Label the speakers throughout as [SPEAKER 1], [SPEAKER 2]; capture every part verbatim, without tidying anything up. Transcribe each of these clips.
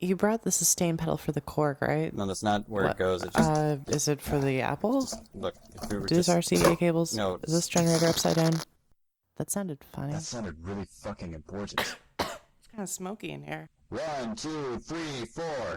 [SPEAKER 1] You brought the sustain pedal for the Korg, right?
[SPEAKER 2] No, that's not where
[SPEAKER 1] What?
[SPEAKER 2] it goes. It just
[SPEAKER 1] Uh, is it for the Apple?
[SPEAKER 2] look. If we were
[SPEAKER 1] Does
[SPEAKER 2] just
[SPEAKER 1] our C D A cables?
[SPEAKER 2] no.
[SPEAKER 1] Is this generator upside down? That sounded funny.
[SPEAKER 3] That sounded really fucking important.
[SPEAKER 1] It's kind of smoky in here.
[SPEAKER 3] One, two, three, four.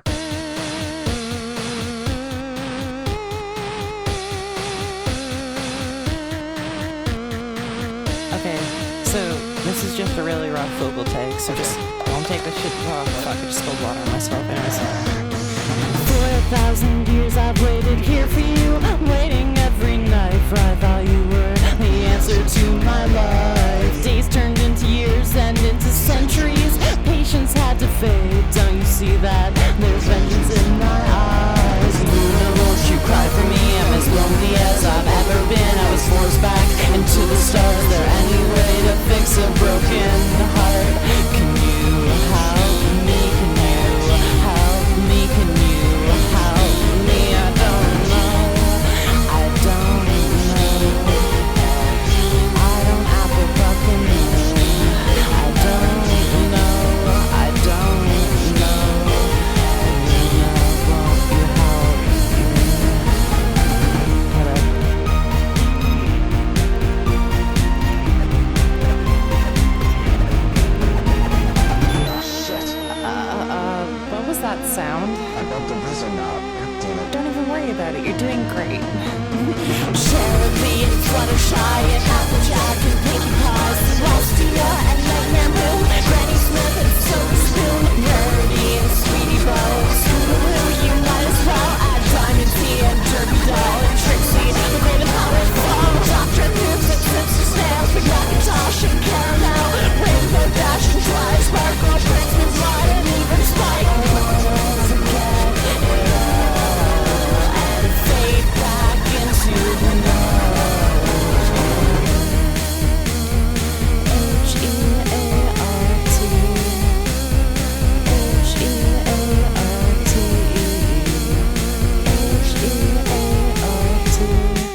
[SPEAKER 1] Okay, so this is just a really rough vocal take, so just don't take this shit. Oh fuck, I just spilled water on myself. Anyways. For a thousand years I've waited here for you, waiting every night, for I thought you were the answer to my life. Days turned into years and into centuries, patience had to fade, don't you see that? There's vengeance in my eyes. Universe, you cry for me, I'm as lonely as I've ever been. I was forced back into the stars. Is there any way to fix a broken heart? Can you help me? Can you help me? Can you help me? I don't know. I don't know. I don't have a fucking know. I don't know. I don't know. And you know, won't you help me? Hello?
[SPEAKER 3] Shit.
[SPEAKER 1] Uh, uh, what was that sound?
[SPEAKER 3] I bumped the whistle knob. God damn it.
[SPEAKER 1] Don't even worry about it, you're doing great.
[SPEAKER 4] Cherubim and Fluttershy and Applejack and Pinkie Pie, Celestia and Nightmare Moon, Granny Smith and Silver Spoon, Rarity and Sweetie Belle, Scootaloo, you might as well add Diamond T and Derby Doll and Trixie, the Great and Powerful, Doctor Noobs and Simpson Snails, Big Macintosh and Caramel, Rainbow Dash and Dry Sparkle, Princeton Slide and even Spike. Forget it all and fade back into the night. H E A R T H E A R T H E A R T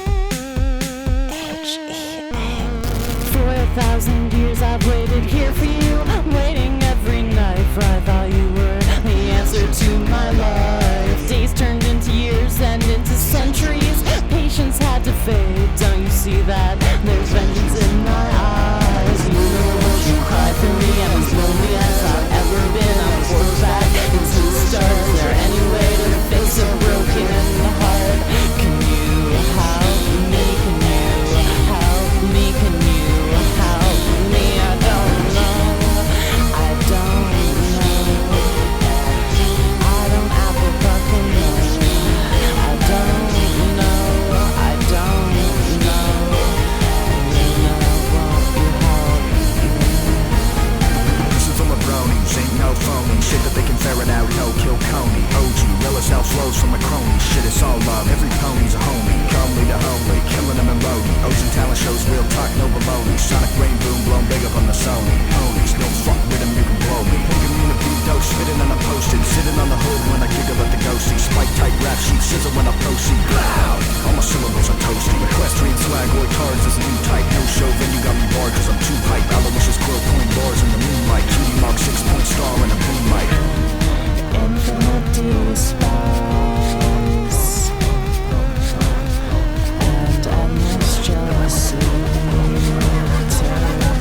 [SPEAKER 4] H E A.
[SPEAKER 1] For a thousand years I've waited here for you, waiting every night, for I thought you were the answer to my life. Days turned into years and into centuries, patience had to fade, don't you see that? There's vengeance in my eyes. Universe, you cry for me, I'm as lonely as I've ever been. I'm forced back into the stars. Is there any way to fix a broken heart? Can you help me? Can you help me? Can you help me? I don't know. I don't know. I don't have a fucking know. I don't know. I don't know. And you know, won't you help me?
[SPEAKER 5] This is full of bronies, ain't no phony. Shit that they can ferret out, no kill Coney. O G, realest out flows from the cronies. Shit, it's all love, every pony's a homie. Comely to homely, killing them in Lodi. Ocean talent shows, real talk, no baloney. Sonic rain boom, blown big up on the Sony. Ponies, no fuck with them, you can blow me. Picking me in a beat dope, spitting on a posted. Sitting on the hood when I giggle at the ghosty. Spike tight rap sheet, sizzle when I proceed. Loud, all my syllables are toasty. Equestrian swag, boy cards is a new type. No show, then you got me barred cause I'm too hype. Aloysius quill coin bars in the moonlight. Cutie mark, six point star and a boom mic.
[SPEAKER 1] Infinity space and endless jealousy. Turn,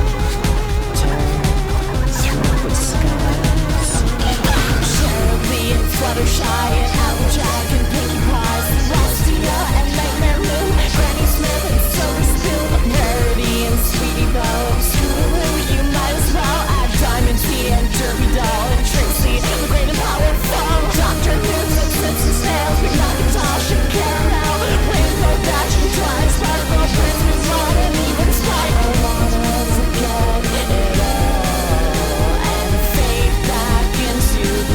[SPEAKER 1] turn through the skies.
[SPEAKER 4] Cherubim and Fluttershy and Applejack and Pinkie Pie, Celestia and Nightmare Moon, Granny Smith and Silver Spoon, Rarity and Sweetie Belle, Scootaloo, you might as well add Diamond T and Derby Doll and Trixie, the Great and Powerful, Doctor Noobs and Simpson Snails, Big Macintosh and Caramel, Rainbow Dash and Dry Sparkle, Princeton Slide and even Spike. I wanna forget it all and fade back into the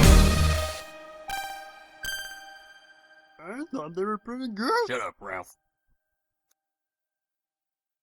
[SPEAKER 4] night.
[SPEAKER 2] I thought they were pretty good. Shut up, Ralph.